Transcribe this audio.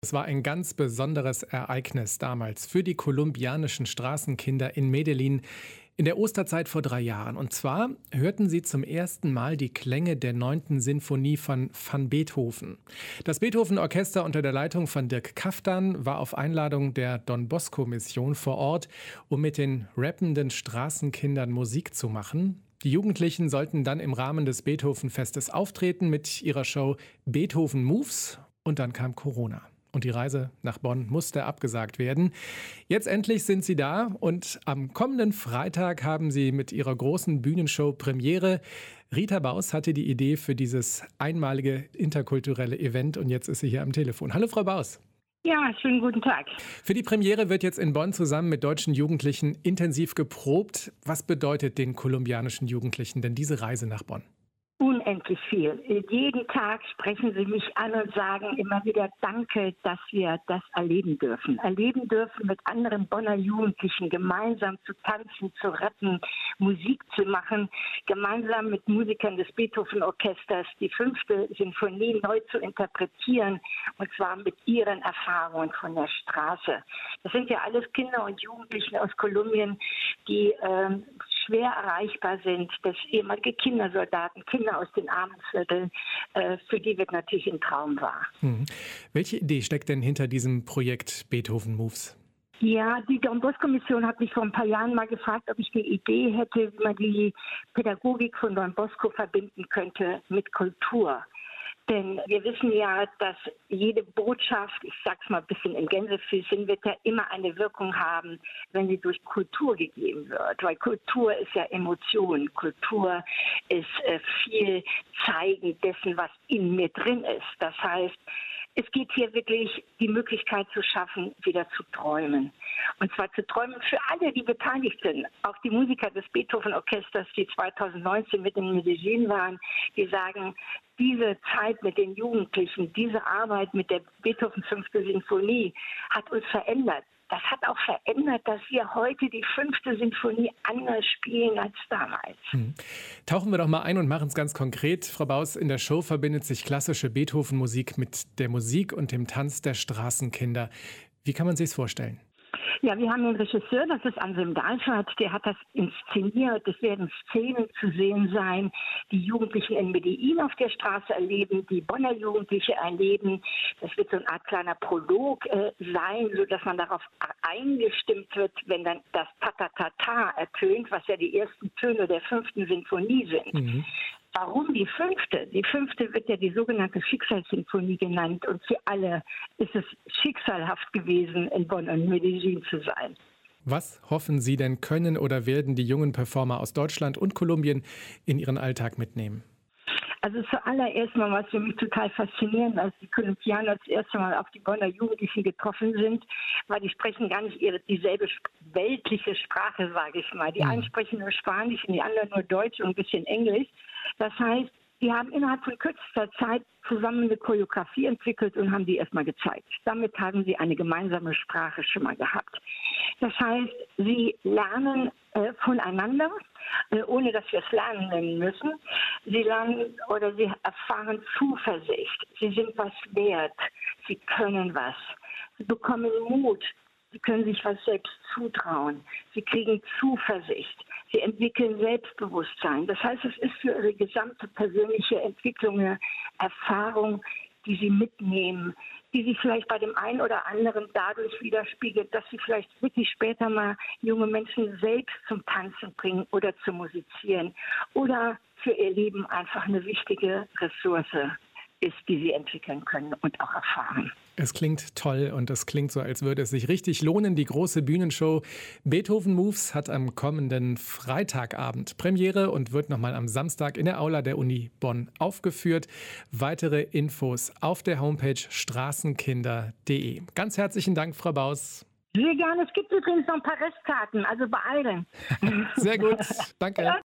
Es war ein ganz besonderes Ereignis damals für die kolumbianischen Straßenkinder in Medellin in der Osterzeit vor 3 Jahren. Und zwar hörten sie zum ersten Mal die Klänge der 9. Sinfonie von Van Beethoven. Das Beethoven-Orchester unter der Leitung von Dirk Kaftan war auf Einladung der Don Bosco-Mission vor Ort, um mit den rappenden Straßenkindern Musik zu machen. Die Jugendlichen sollten dann im Rahmen des Beethoven-Festes auftreten mit ihrer Show Beethoven Moves. Und dann kam Corona. Und die Reise nach Bonn musste abgesagt werden. Jetzt endlich sind sie da und am kommenden Freitag haben sie mit ihrer großen Bühnenshow Premiere. Rita Baus hatte die Idee für dieses einmalige interkulturelle Event und jetzt ist sie hier am Telefon. Hallo Frau Baus. Ja, schönen guten Tag. Für die Premiere wird jetzt in Bonn zusammen mit deutschen Jugendlichen intensiv geprobt. Was bedeutet den kolumbianischen Jugendlichen denn diese Reise nach Bonn? Unendlich viel. Jeden Tag sprechen sie mich an und sagen immer wieder Danke, dass wir das erleben dürfen. Erleben dürfen, mit anderen Bonner Jugendlichen gemeinsam zu tanzen, zu rappen, Musik zu machen, gemeinsam mit Musikern des Beethoven-Orchesters die 5. Sinfonie neu zu interpretieren, und zwar mit ihren Erfahrungen von der Straße. Das sind ja alles Kinder und Jugendliche aus Kolumbien, die schwer erreichbar sind, das ehemalige Kindersoldaten, Kinder aus den Armenvierteln, für die wird natürlich ein Traum wahr. Welche Idee steckt denn hinter diesem Projekt Beethoven Moves? Ja, die Don Bosco-Mission hat mich vor ein paar Jahren mal gefragt, ob ich eine Idee hätte, wie man die Pädagogik von Don Bosco verbinden könnte mit Kultur. Denn wir wissen ja, dass jede Botschaft, ich sag's mal ein bisschen in Gänsefüßchen, wird ja immer eine Wirkung haben, wenn sie durch Kultur gegeben wird. Weil Kultur ist ja Emotion. Kultur ist viel Zeigen dessen, was in mir drin ist. Das heißt, es geht hier wirklich, die Möglichkeit zu schaffen, wieder zu träumen. Und zwar zu träumen für alle, die beteiligt sind. Auch die Musiker des Beethoven-Orchesters, die 2019 mit in Medellin waren, die sagen, diese Zeit mit den Jugendlichen, diese Arbeit mit der Beethoven 5. Sinfonie hat uns verändert. Das hat auch verändert, dass wir heute die 5. Sinfonie anders spielen als damals. Tauchen wir doch mal ein und machen es ganz konkret. Frau Baus, in der Show verbindet sich klassische Beethoven-Musik mit der Musik und dem Tanz der Straßenkinder. Wie kann man sich es vorstellen? Ja, wir haben den Regisseur, das ist Anselm Dalfert, der hat das inszeniert. Es werden Szenen zu sehen sein, die Jugendlichen in Medellin auf der Straße erleben, die Bonner Jugendliche erleben. Das wird so eine Art kleiner Prolog sein, sodass man darauf eingestimmt wird, wenn dann das Ta-ta-ta-ta ertönt, was ja die ersten Töne der 5. Sinfonie sind. Warum die 5.? Die 5. wird ja die sogenannte Schicksalssinfonie genannt und für alle ist es schicksalhaft gewesen, in Bonn und Medellin zu sein. Was hoffen Sie denn können oder werden die jungen Performer aus Deutschland und Kolumbien in ihren Alltag mitnehmen? Also zuallererst mal, was für mich total faszinierend, als die Kolumbianer das erste Mal auf die Bonner Jugendlichen getroffen sind, weil die sprechen gar nicht dieselbe weltliche Sprache, sage ich mal. Die einen sprechen nur Spanisch und die anderen nur Deutsch und ein bisschen Englisch. Das heißt, die haben innerhalb von kürzester Zeit zusammen eine Choreografie entwickelt und haben die erstmal gezeigt. Damit haben sie eine gemeinsame Sprache schon mal gehabt. Das heißt, sie lernen voneinander, ohne dass wir es lernen nennen müssen. Sie lernen oder sie erfahren Zuversicht. Sie sind was wert. Sie können was. Sie bekommen Mut. Sie können sich was selbst zutrauen. Sie kriegen Zuversicht. Sie entwickeln Selbstbewusstsein. Das heißt, es ist für ihre gesamte persönliche Entwicklung eine Erfahrung, die sie mitnehmen, die sich vielleicht bei dem einen oder anderen dadurch widerspiegelt, dass sie vielleicht wirklich später mal junge Menschen selbst zum Tanzen bringen oder zum Musizieren oder für ihr Leben einfach eine wichtige Ressource ist, die sie entwickeln können und auch erfahren. Es klingt toll und es klingt so, als würde es sich richtig lohnen. Die große Bühnenshow Beethoven Moves hat am kommenden Freitagabend Premiere und wird nochmal am Samstag in der Aula der Uni Bonn aufgeführt. Weitere Infos auf der Homepage straßenkinder.de. Ganz herzlichen Dank, Frau Baus. Sehr gerne. Es gibt übrigens noch ein paar Restkarten, also beeilen. Sehr gut. Danke.